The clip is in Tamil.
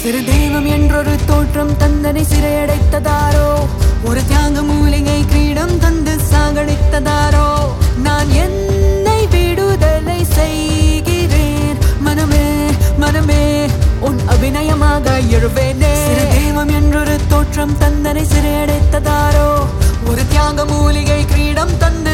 சிறு தெய்வம் என்றொரு தோற்றம் தந்தனை சிறையடைத்ததாரோ, ஒரு தியாக மூலிகை கிரீடம் தந்து சாகடித்ததாரோ. நான் என்னை விடுதலை செய்கிறேன், மனமே மனமே உன் அபிநயமாக எழுவேனே. சிறு தெய்வம் என்றொரு தோற்றம் தந்தனை சிறையடைத்ததாரோ, ஒரு தியாக மூலிகை கிரீடம் தந்து